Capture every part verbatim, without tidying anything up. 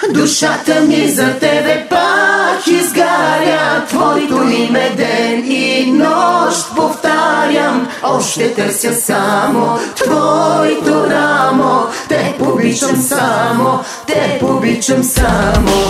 Душата ми за тебе пак изгаря, твоето име ден и нощ повтарям. Още търся само твоето рамо, те обичам само, те обичам само.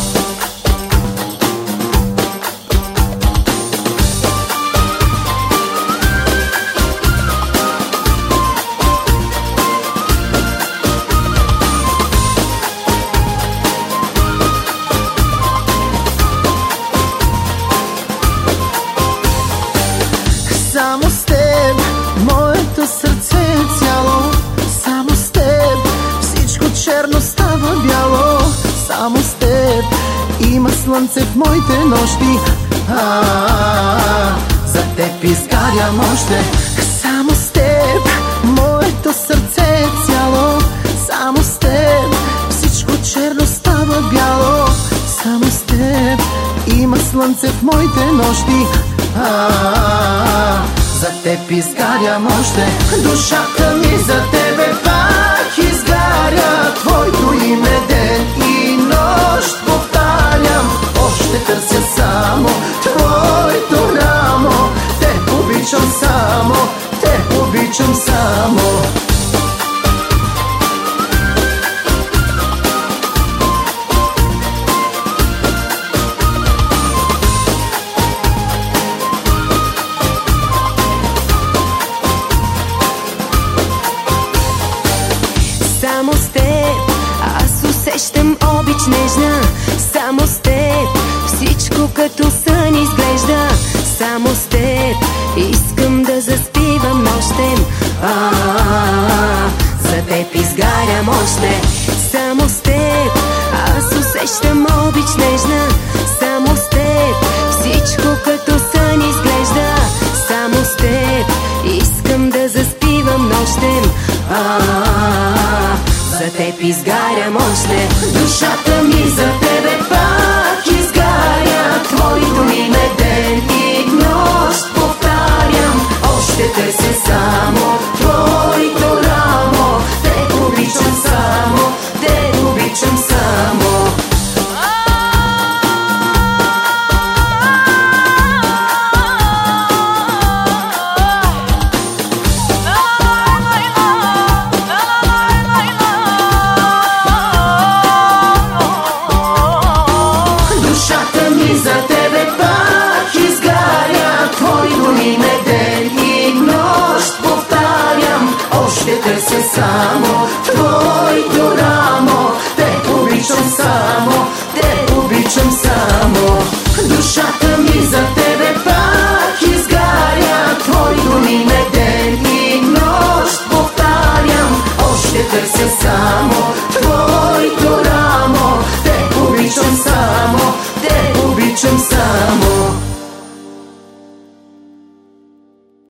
Само с теб моето сърце е цяло, само с теб всичко черно става бяло, само с теб има слънце в моите нощи. А-а-а, за теб изгарям още. Само с теб моето сърце е цяло, само с теб всичко черно става бяло, само с теб има слънце в моите нощи. А-а-а, за теб изгарям още. Душата ми за тебе пак изгаря, твоето име ден и нощ повтарям. Още търся само твоето рамо, те обичам само, те обичам само. Само с теб аз усещам обич нежна, само с теб всичко като сън изглежда, само с теб искам да заспивам нощем. А-а-а, за теб изгарям още. Само с теб аз усещам обич нежна, само с теб всичко като сън изглежда, само с теб искам да заспивам нощем. А-а-а, за теб изгарям още. Душата ми за тебе пак изгаря, твоето име ден и нощ повтарям. Още търся само твоето рамо, те обичам само, те обичам само. Душата ми за тебе пак изгаря, твоето име ден и нощ повтарям. Още търся само твоето рамо, те обичам само, те обичам само. Душата ми за тебе пак изгаря, твоето име ден и нощ повтарям. Още търся само твоето рамо, те обичам само, те обичам само.